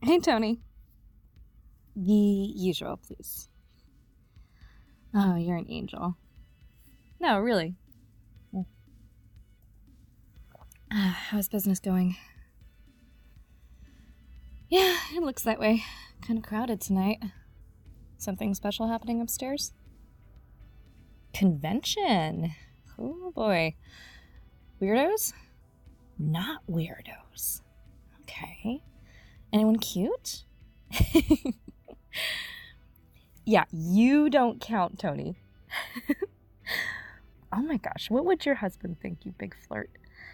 Hey, Tony. The usual, please. Oh, you're an angel. No, really. How's business going? Yeah, it looks that way. Kind of crowded tonight. Something special happening upstairs? Convention. Oh boy. Weirdos? Not weirdos. Okay. Anyone cute? Yeah, you don't count, Tony. Oh my gosh, what would your husband think, you big flirt?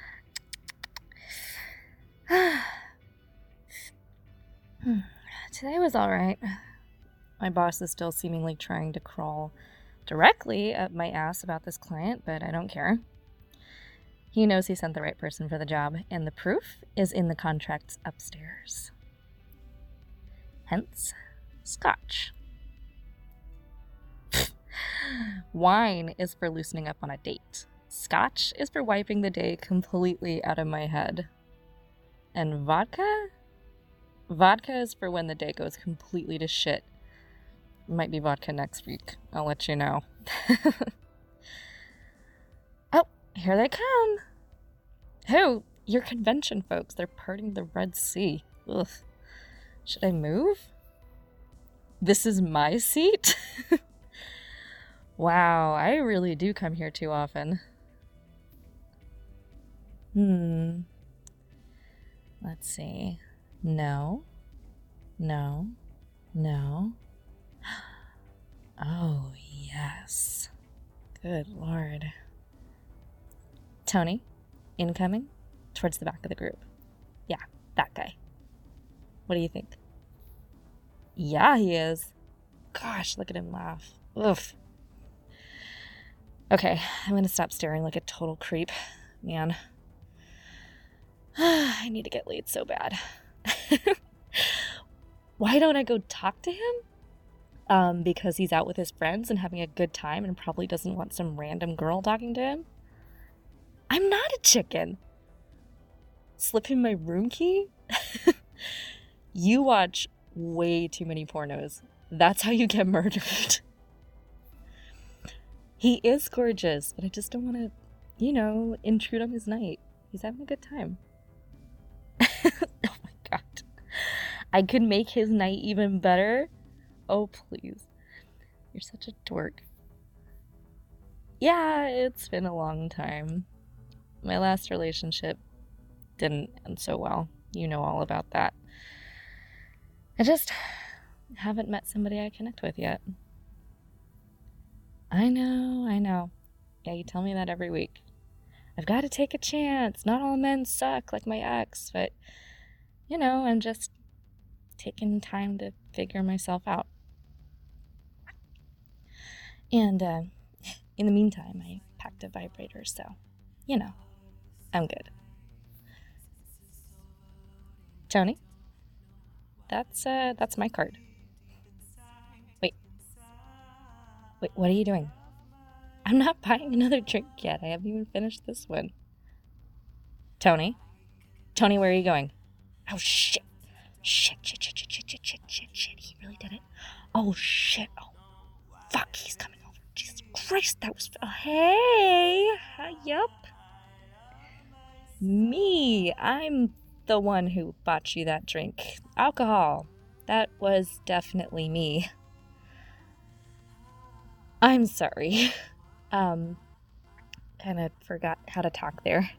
Today was alright. My boss is still seemingly trying to crawl directly up my ass about this client, but I don't care. He knows he sent the right person for the job, and the proof is in the contracts upstairs. Hence, scotch. Wine is for loosening up on a date. Scotch is for wiping the day completely out of my head. And vodka? Vodka is for when the day goes completely to shit. Might be vodka next week. I'll let you know. Oh, here they come. Oh, your convention folks. They're parting the Red Sea. Ugh. Should I move? This is my seat? Wow, I really do come here too often. Let's see. No. No. No. Oh, yes. Good Lord. Tony, incoming, towards the back of the group. Yeah, that guy. What do you think? Yeah, he is. Gosh, look at him laugh. Ugh. Okay, I'm gonna stop staring like a total creep. Man. I need to get laid so bad. Why don't I go talk to him? Because he's out with his friends and having a good time and probably doesn't want some random girl talking to him? I'm not a chicken. Slip him my room key? You watch way too many pornos. That's how you get murdered. He is gorgeous, but I just don't want to, intrude on his night. He's having a good time. Oh my god. I could make his night even better. Oh, please. You're such a dork. Yeah, it's been a long time. My last relationship didn't end so well. You know all about that. I just haven't met somebody I connect with yet. I know. Yeah, you tell me that every week. I've got to take a chance. Not all men suck like my ex, but, I'm just taking time to figure myself out. And in the meantime, I packed a vibrator, so, I'm good. Tony? That's my card. Wait, what are you doing? I'm not buying another drink yet. I haven't even finished this one. Tony? Tony, where are you going? Oh, shit. Shit. He really did it. Oh, shit. Oh, fuck. He's coming over. Jesus Christ, that was... Hey. Yup. Me. I'm the one who bought you that drink. Alcohol. That was definitely me. I'm sorry. Kind of forgot how to talk there.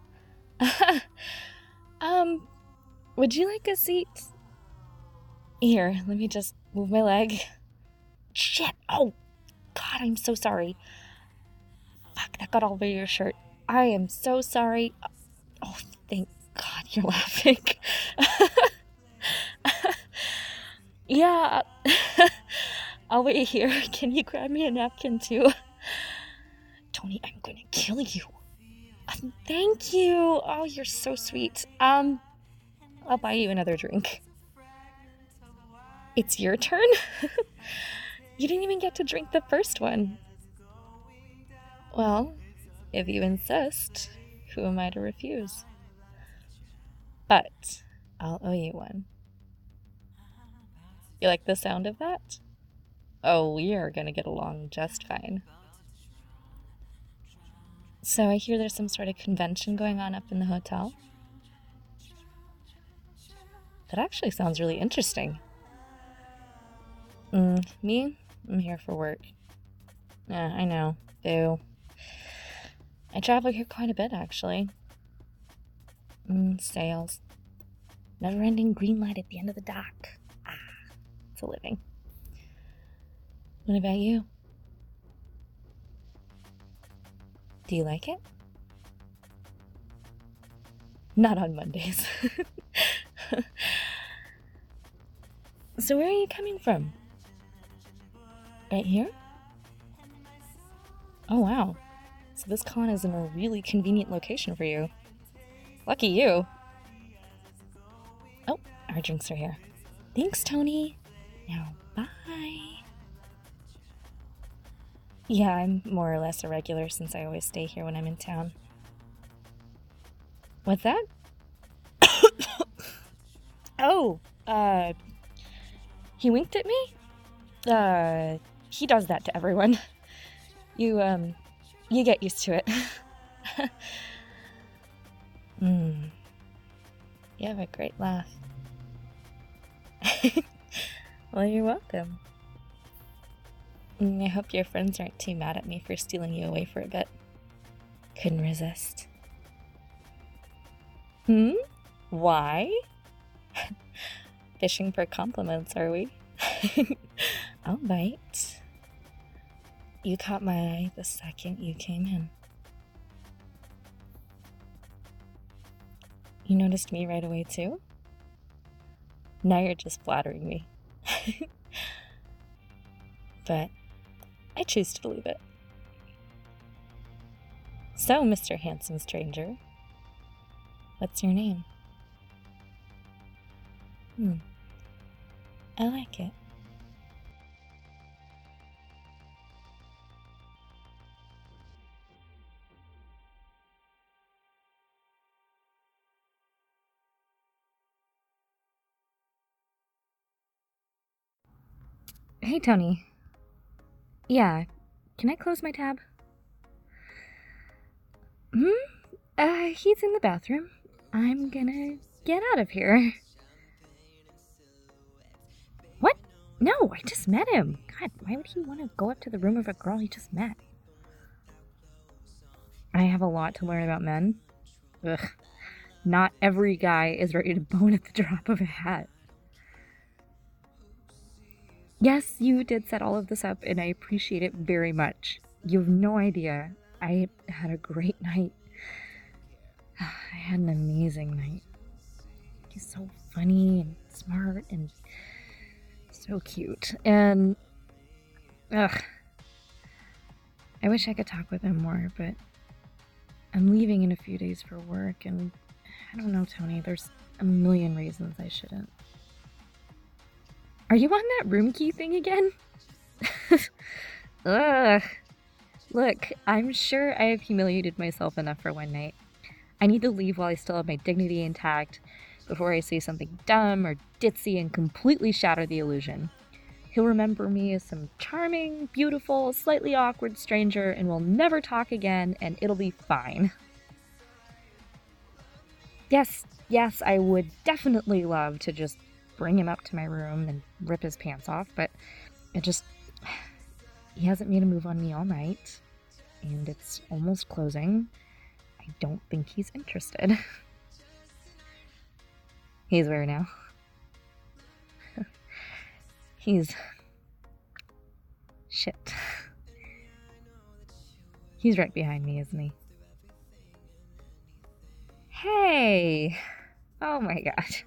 Would you like a seat? Here, let me just move my leg. Shit! Oh, God, I'm so sorry. Fuck, that got all over your shirt. I am so sorry. Oh, thank God you're laughing. Yeah. I'll wait here. Can you grab me a napkin too? Tony, I'm gonna kill you. Thank you. Oh, you're so sweet. I'll buy you another drink. It's your turn? You didn't even get to drink the first one. Well, if you insist, who am I to refuse? But I'll owe you one. You like the sound of that? Oh, we are gonna get along just fine. So I hear there's some sort of convention going on up in the hotel. That actually sounds really interesting. Me? I'm here for work. Yeah, I know. Boo. I travel here quite a bit, actually. Sales. Never-ending green light at the end of the dock. It's a living. What about you? Do you like it? Not on Mondays. So where are you coming from? Right here? Oh, wow. So this con is in a really convenient location for you. Lucky you. Oh, our drinks are here. Thanks, Tony. Now, bye. Yeah, I'm more or less a regular since I always stay here when I'm in town. What's that? Oh, he winked at me? He does that to everyone. You get used to it. You have a great laugh. Well, you're welcome. I hope your friends aren't too mad at me for stealing you away for a bit. Couldn't resist. Why? Fishing for compliments, are we? I'll bite. You caught my eye the second you came in. You noticed me right away, too? Now you're just flattering me. But I choose to believe it. So, Mr. Handsome Stranger, what's your name? I like it. Hey, Tony. Yeah, can I close my tab? He's in the bathroom. I'm gonna get out of here. What? No, I just met him. God, why would he want to go up to the room of a girl he just met? I have a lot to learn about men. Ugh. Not every guy is ready to bone at the drop of a hat. Yes, you did set all of this up, and I appreciate it very much. You have no idea. I had a great night. I had an amazing night. He's so funny and smart and so cute. And, I wish I could talk with him more, but I'm leaving in a few days for work, and I don't know, Tony, there's a million reasons I shouldn't. Are you on that room key thing again? Ugh. Look, I'm sure I have humiliated myself enough for one night. I need to leave while I still have my dignity intact before I say something dumb or ditzy and completely shatter the illusion. He'll remember me as some charming, beautiful, slightly awkward stranger, and we'll never talk again, and it'll be fine. Yes, I would definitely love to just bring him up to my room and rip his pants off, but he hasn't made a move on me all night, and it's almost closing. I don't think he's interested. He's where now? Shit. He's right behind me, isn't he? Hey! Oh my god.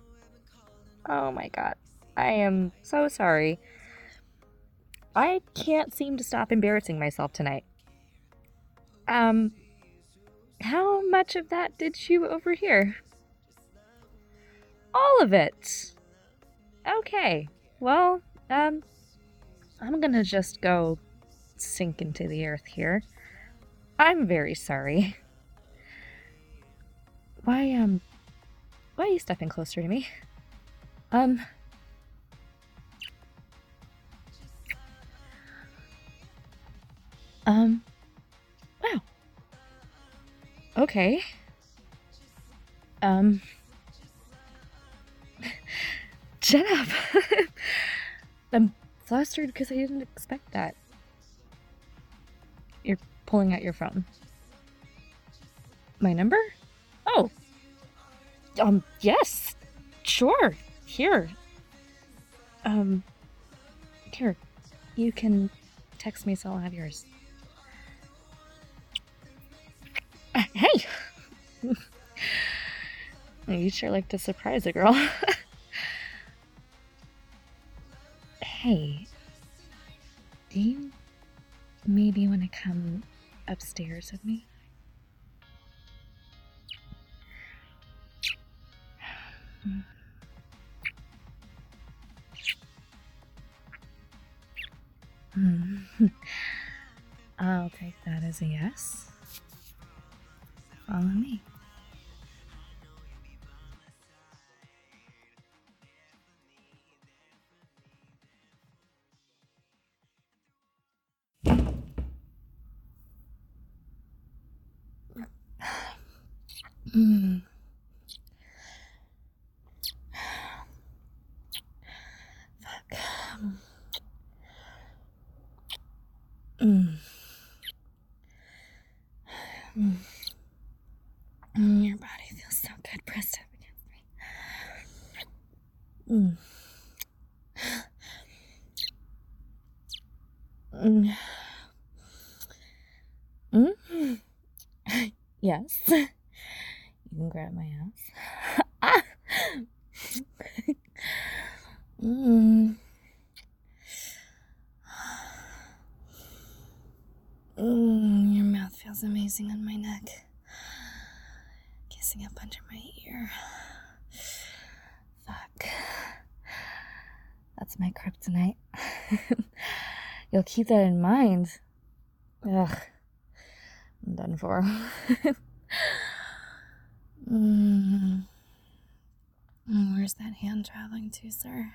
I am so sorry. I can't seem to stop embarrassing myself tonight. How much of that did you overhear? All of it! Okay, well, I'm gonna just go sink into the earth here. I'm very sorry. Why are you stepping closer to me? Wow. Okay. Shut up. I'm flustered because I didn't expect that. You're pulling out your phone. My number? Oh. Yes. Sure. Here. Here. You can text me so I'll have yours. Hey! You sure like to surprise a girl. Hey. Do you maybe want to come upstairs with me? I'll take that as a yes. Follow me. Fuck. Your body feels so good pressed up against me. Yes. You can grab my ass. Your mouth feels amazing on my neck. Kissing up under my ear. Fuck. That's my kryptonite. You'll keep that in mind. Ugh. I'm done for. Where's that hand traveling to, sir?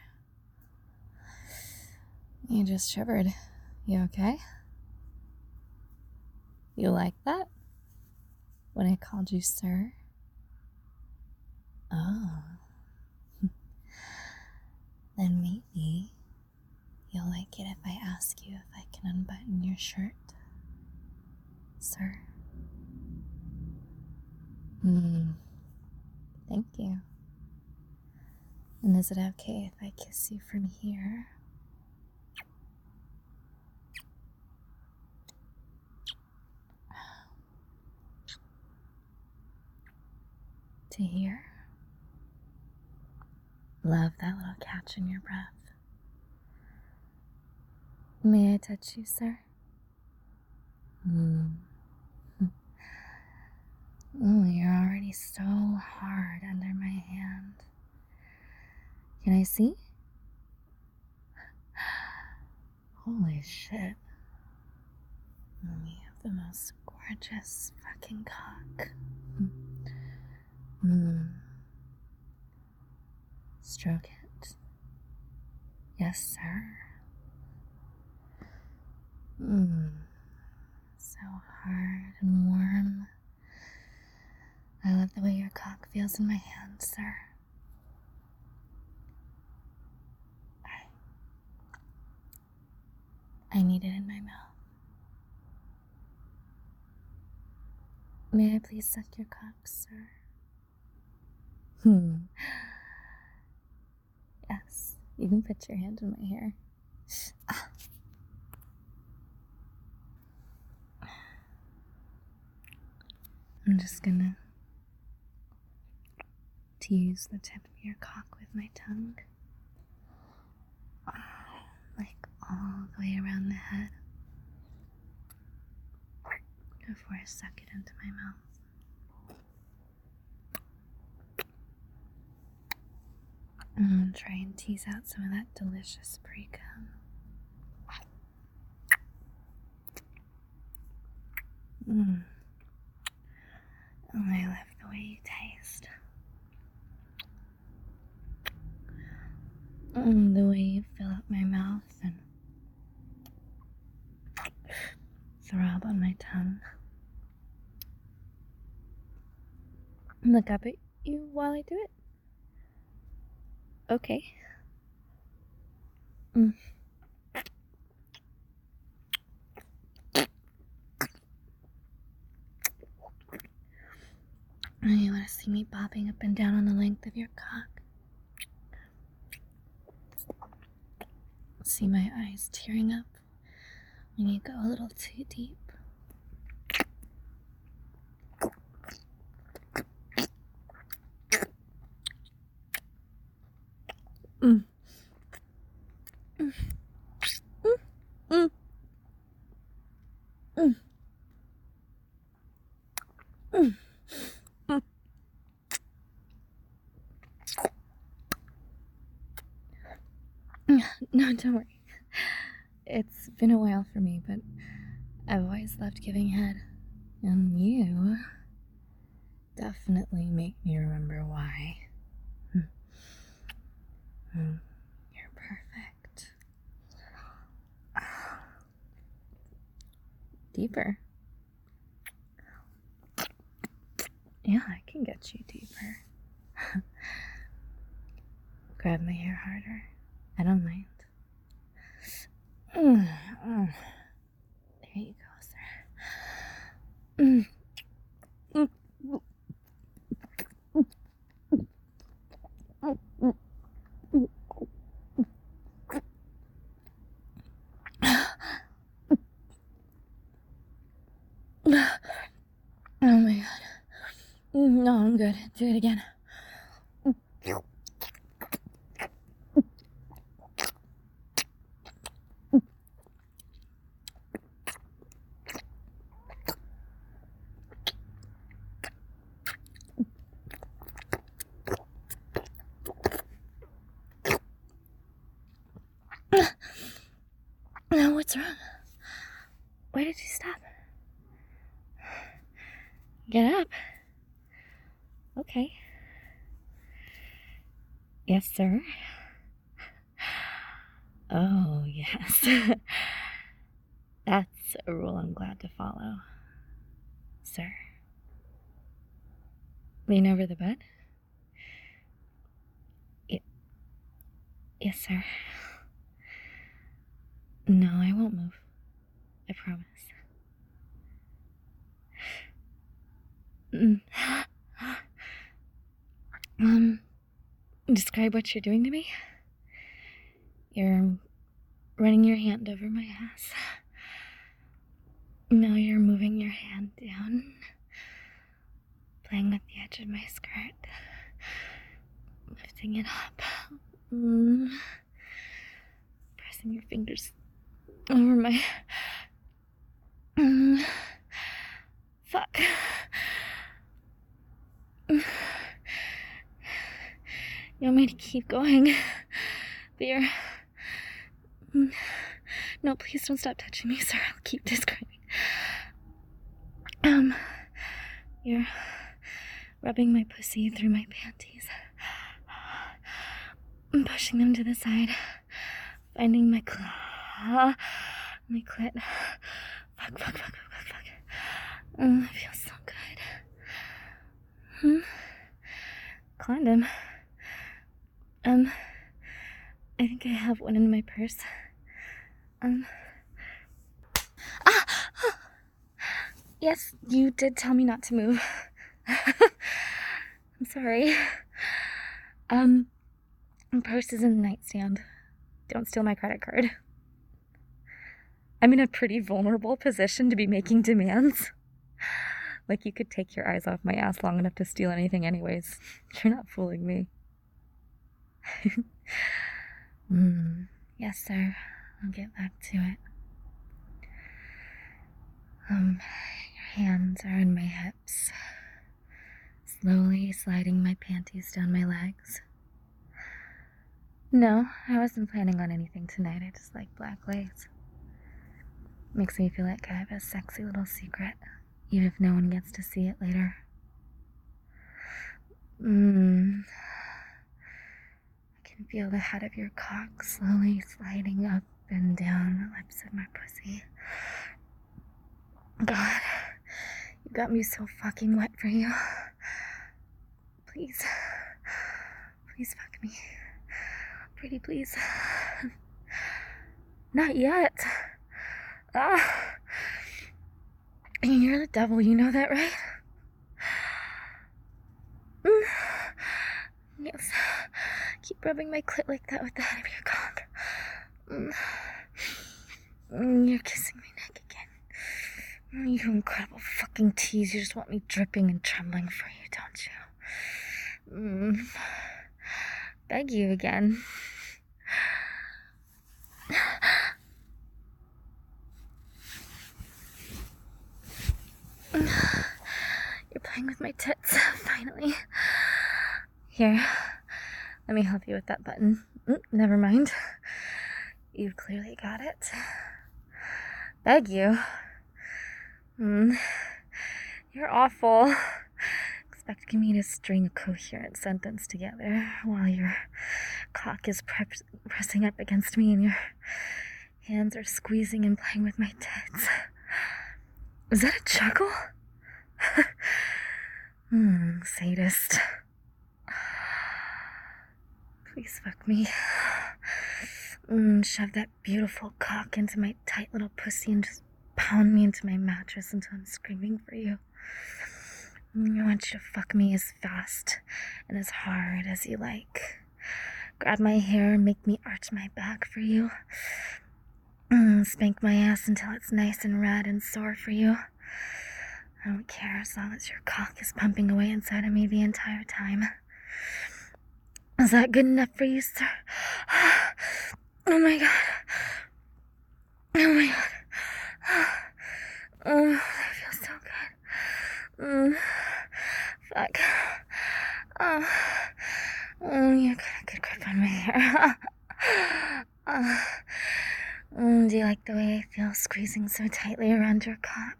You just shivered. You okay? You like that? When I called you sir? Oh. Then maybe you'll like it if I ask you if I can unbutton your shirt, sir. Thank you. And is it okay if I kiss you from here? To here? Love that little catch in your breath. May I touch you, sir? Oh, you're already so hard under my hand. Can I see? Holy shit. You have the most gorgeous fucking cock. Stroke it. Yes, sir. So hard and warm. I love the way your cock feels in my hand, sir. I need it in my mouth. May I please suck your cock, sir? Yes, you can put your hand in my hair. I'm just gonna tease the tip of your cock with my tongue. Like all the way around the head. Before I suck it into my mouth. And try and tease out some of that delicious pre-cum. Oh, I love the way you taste. The way you fill up my mouth and throw tongue. Look up at you while I do it. Okay. Mm. Oh, you want to see me bobbing up and down on the length of your cock? See my eyes tearing up when you go a little too deep. Mm. Mm. Mm. Mm. Mm. Mm. No, don't worry. It's been a while for me, but I've always loved giving head. And you definitely make me remember why. You're perfect. Deeper. Yeah, I can get you deeper. Grab my hair harder. I don't mind. There you go, sir. Oh my god. No, I'm good. Do it again. Now, what's wrong? Why did you stop? Get up. Okay. Yes, sir. Oh, yes. That's a rule I'm glad to follow. Sir. Lean over the bed. Yes, sir. No, I won't move. I promise. Describe what you're doing to me? You're running your hand over my ass. Now you're moving your hand down, playing with the edge of my skirt, lifting it up, pressing your fingers over my... Fuck. You want me to keep going? But you're... No, please don't stop touching me, sir. I'll keep describing. You're rubbing my pussy through my panties. I'm pushing them to the side. Finding my clit. Fuck. It feels so good. Condom. I think I have one in my purse. Yes, you did tell me not to move. I'm sorry. Purse is in the nightstand. Don't steal my credit card. I'm in a pretty vulnerable position to be making demands. Like, you could take your eyes off my ass long enough to steal anything anyways. You're not fooling me. Yes, sir. I'll get back to it. Your hands are on my hips, slowly sliding my panties down my legs. No, I wasn't planning on anything tonight. I just like black lace. Makes me feel like I have a sexy little secret, even if no one gets to see it later. I can feel the head of your cock slowly sliding up and down the lips of my pussy. God, you got me so fucking wet for you. Please. Please fuck me. Pretty please. Not yet. Ah. You're the devil, you know that, right? Yes. Keep rubbing my clit like that with the head of your cock. You're kissing my neck again. You incredible fucking tease. You just want me dripping and trembling for you, don't you? Beg you again. You're playing with my tits, finally. Here, let me help you with that button. Never mind. You clearly got it. Beg you. You're awful. Expecting me to string a coherent sentence together while your cock is pressing up against me and your hands are squeezing and playing with my tits. Is that a chuckle? Sadist. Please fuck me. Shove that beautiful cock into my tight little pussy and just pound me into my mattress until I'm screaming for you. I want you to fuck me as fast and as hard as you like. Grab my hair and make me arch my back for you. Spank my ass until it's nice and red and sore for you. I don't care as long as your cock is pumping away inside of me the entire time. Is that good enough for you, sir? Oh my god. Oh my god. Oh, that feels so good. Fuck. You got a good grip on my hair. Do you like the way I feel squeezing so tightly around your cock?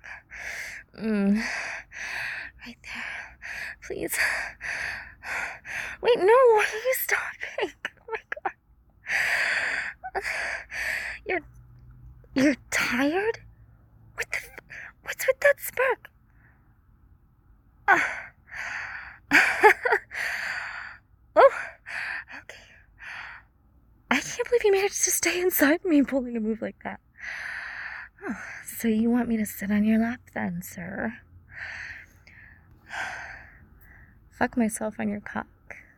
Right there. Please. Wait, no, why are you stopping? Oh my god. You're tired? What's with that spark? Oh, okay. I can't believe you managed to stay inside me pulling a move like that. Oh, so you want me to sit on your lap then, sir? Fuck myself on your cock.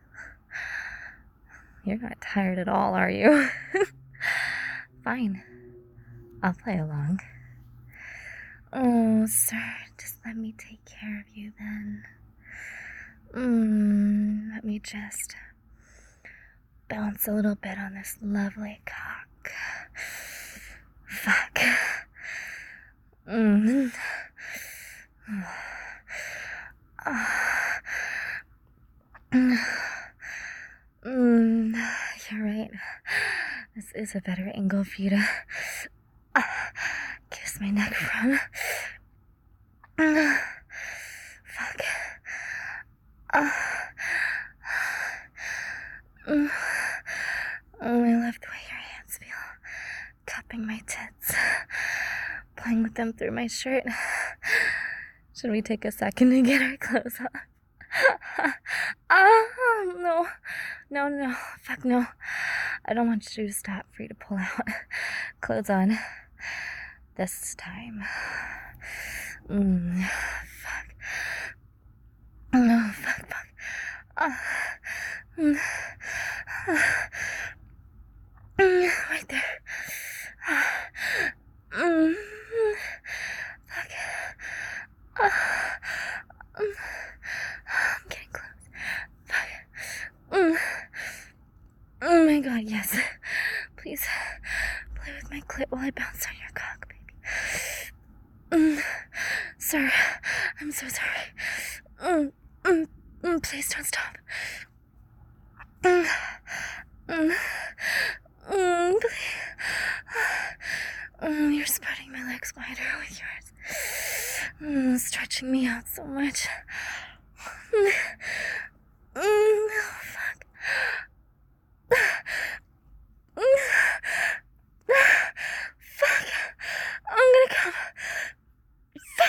You're not tired at all, are you? Fine. I'll play along. Oh, sir, just let me take care of you then. Let me just bounce a little bit on this lovely cock. Fuck. You're right. This is a better angle for you to kiss my neck from. Fuck. I love the way your hands feel, cupping my tits, playing with them through my shirt. Should we take a second to get our clothes on? No, fuck no. I don't want you to stop for you to pull out. Clothes on. This time. Fuck. No, fuck. Right there. Fuck. I'm getting close. Fuck. Oh my god, yes. Please play with my clit while I bounce on your cock, baby. Sir, I'm so sorry. Please don't stop. Please. You're spreading my legs wider with yours. Stretching me out so much. Oh, fuck. Fuck. I'm gonna come.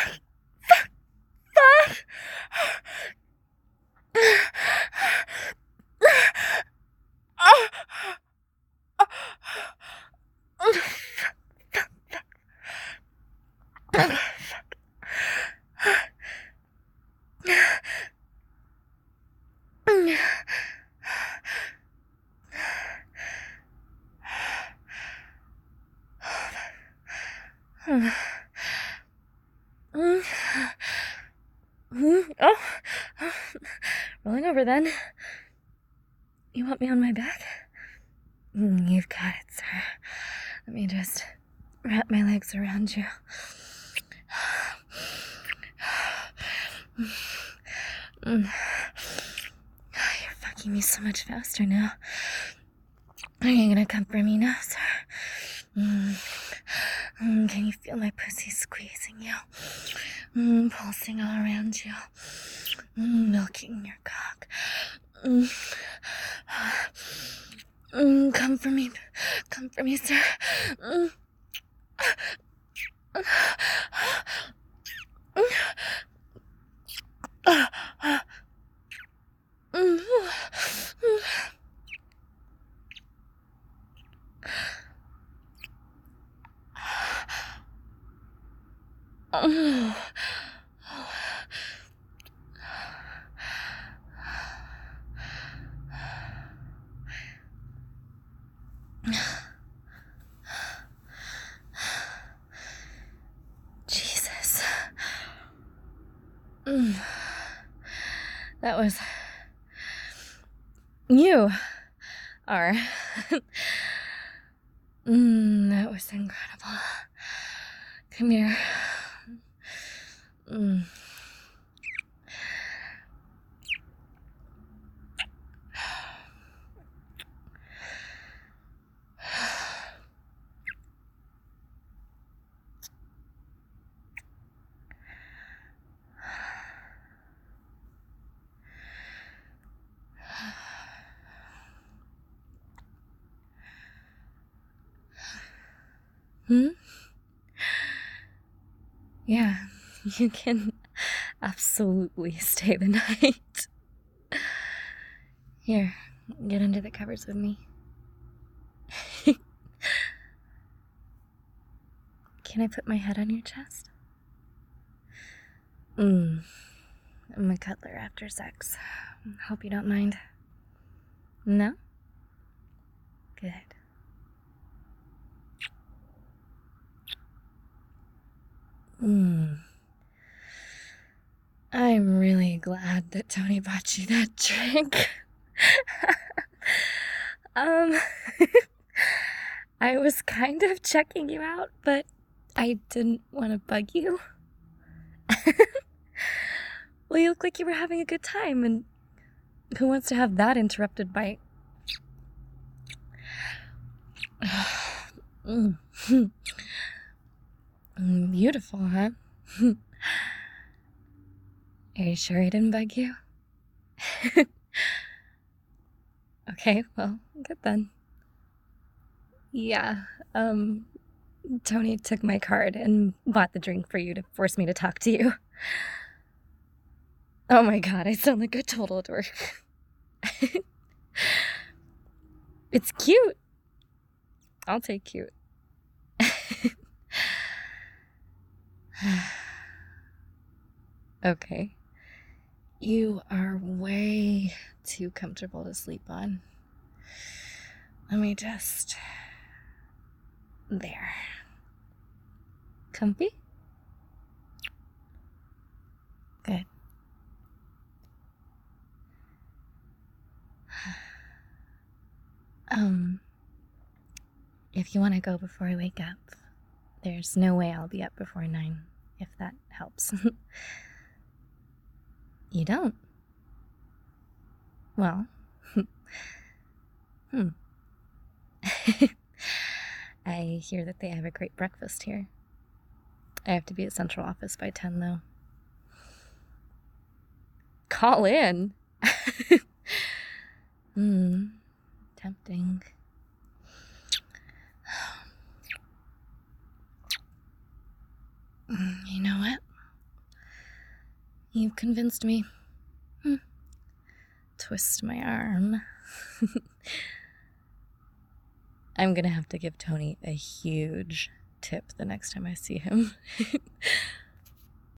Oh, rolling over then. You want me on my back? You've got it, sir. Let me just wrap my legs around you. You're fucking me so much faster now. Are you gonna comfort me now, sir? Can you feel my pussy squeezing you? Pulsing all around you. Milking your cock. Come for me, sir. Jesus. That was... You are... that was incredible. Come here. Yeah, you can absolutely stay the night. Here, get under the covers with me. Can I put my head on your chest? I'm a cuddler after sex. Hope you don't mind. No? Good. I'm really glad that Tony bought you that drink. I was kind of checking you out, but I didn't want to bug you. Well, you look like you were having a good time, and who wants to have that interrupted by... Beautiful, huh? Are you sure he didn't bug you? Okay, well, good then. Yeah, Tony took my card and bought the drink for you to force me to talk to you. Oh my god, I sound like a total dork. It's cute. I'll take cute. Okay. You are way too comfortable to sleep on. Let me just... There. Comfy? Good. If you want to go before I wake up, there's no way I'll be up before 9, if that helps. You don't? Well, I hear that they have a great breakfast here. I have to be at central office by 10, though. Call in? Tempting. You know what? You've convinced me. Twist my arm. I'm gonna have to give Tony a huge tip the next time I see him.